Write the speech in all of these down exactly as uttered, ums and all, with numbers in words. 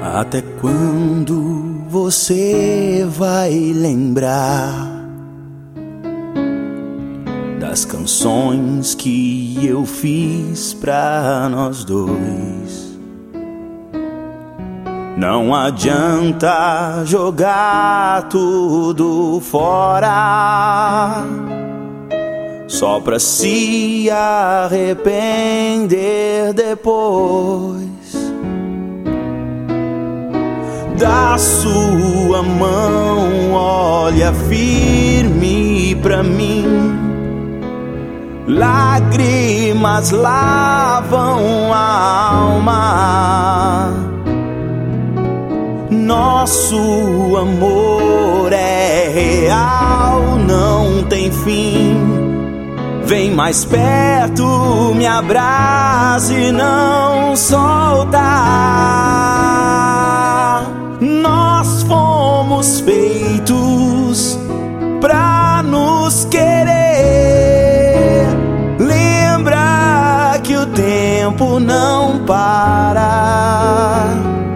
Até quando você vai lembrar das canções que eu fiz pra nós dois? Não adianta jogar tudo fora só pra se arrepender depois. Da sua mão, olha firme pra mim. Lágrimas lavam a alma. Nosso amor é real, não tem fim. Vem mais perto, me abraça e não solta. Nós fomos feitos pra nos querer. Lembra que o tempo não para.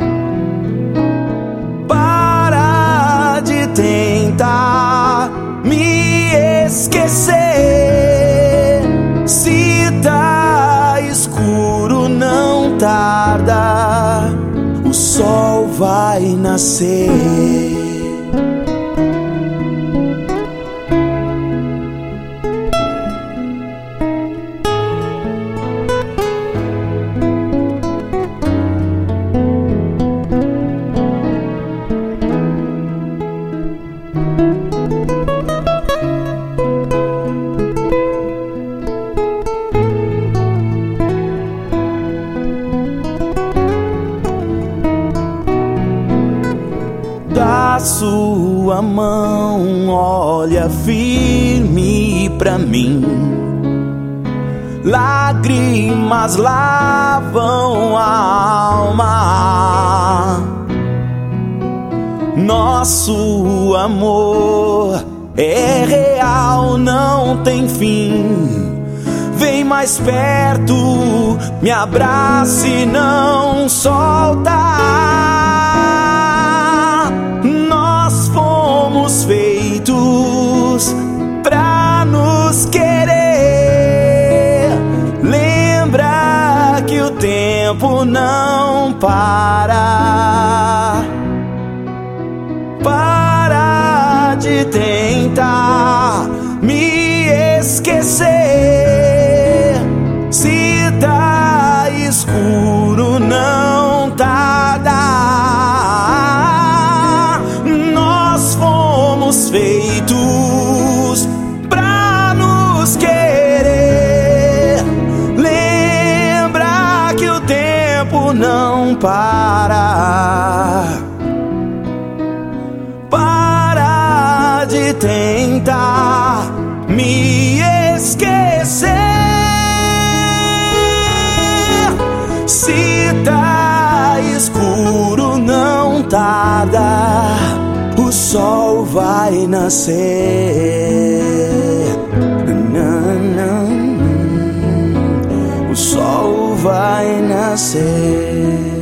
Para de tentar me esquecer. Se tá escuro, não tarda, o sol vai nascer. Da sua mão, olha firme pra mim. Lágrimas lavam a alma. Nosso amor é real, não tem fim. Vem mais perto, me abraça e não solta. Fomos feitos pra nos querer. Lembra que o tempo não para. Para de tentar me esquecer. Se tá escuro, não tarda. Feitos pra nos querer. Lembra que o tempo não para. Para de tentar me esquecer. Se tá escuro, não tarda, o sol vai nascer. O sol vai nascer.